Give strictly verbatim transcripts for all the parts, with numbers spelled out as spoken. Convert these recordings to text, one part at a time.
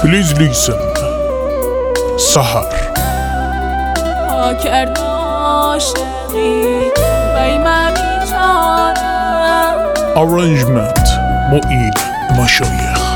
Please listen. سحر ها کرد عاشقی بی من بیچاره. Arrangement معین مشایخ.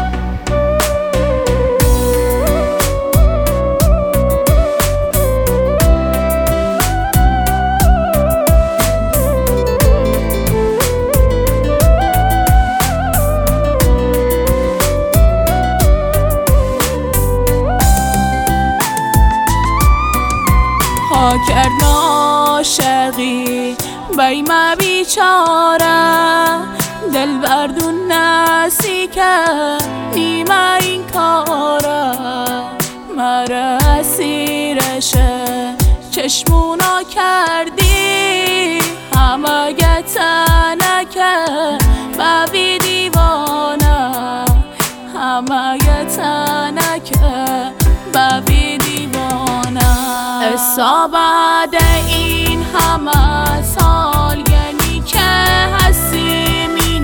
ها کرد عاشقی بی من بیچاره. دل بردون نسی که نیمه این کاره. مره اسیرشه چشمونا کردی. همه گتنه که ببی دیوانه. همه گتنه که ببی دیوانه. حساب بعد این همه سال یعنی که هستی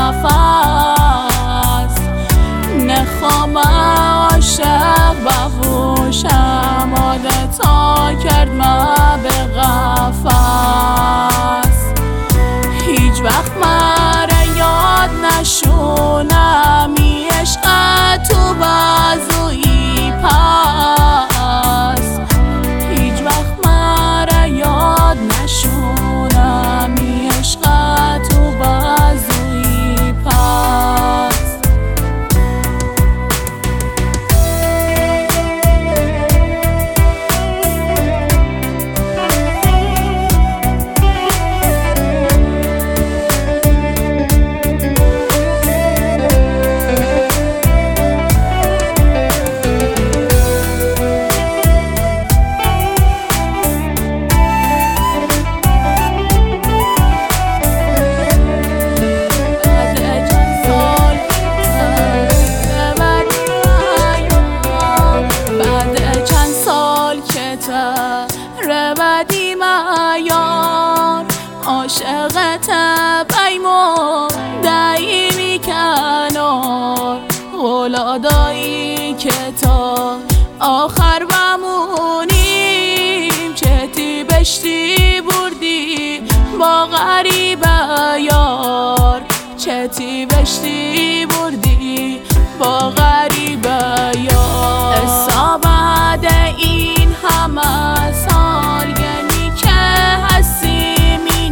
نفس. نخوام عاشق بفروشم عادتا کرد ما به قفس. هیچ وقت مرا یاد نشونم ای عشق تو بازوی پس. هیچ وقت مرا یاد نشونم ای عشق تو بازوی پس. ربدی معیار عاشقت بیمون دایمی کنار. غلادایی که تا آخر بمونیم. چتی بشتی بردی با غریبه یار. چتی بشتی بردی با غریبه یار. حساب بعد این همه سال یعنی که هستی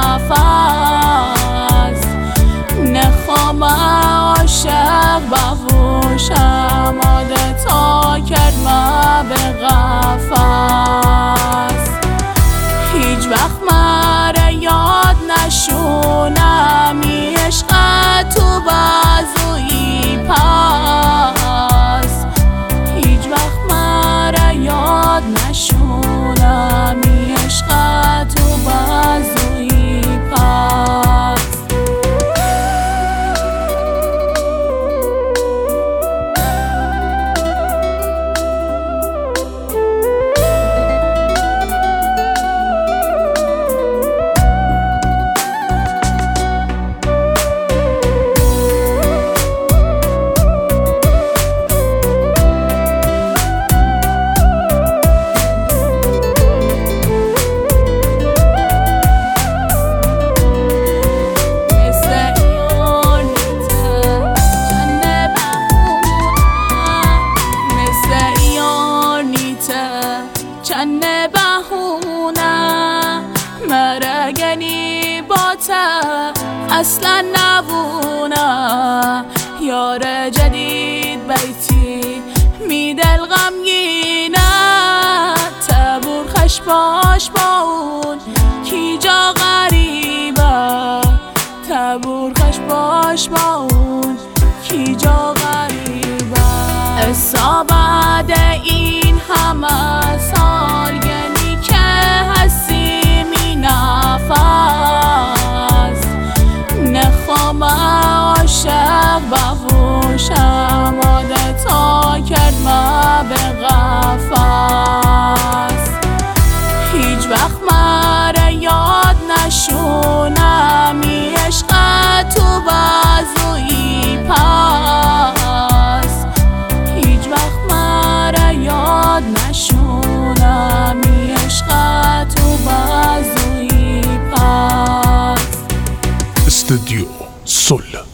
نفس. نخوام عاشق بفروشم عادتا کرد ما به قفس. هیچ وقت مرا یاد نشونم ای عشق تو بازوی پس. هیچ وقت مرا یاد نشونم ای عشق تو بازوی پس. چند بهونه مرگنی با تا اصلا نبونه. یار جدید بیتی می دل غمگینه. تبور خش باش با اون کی جا غریبه. تبور خش باش با اون کی جا غریبه. حساب بعد این همه سال یعنی که هستی نفس. نخوام عاشق بفروشم عادتا کرد ما به قفس. هیچ وقت مرا یاد نشونم ای عشق تو بازوی پس. هیچ وقت استودیو صلح.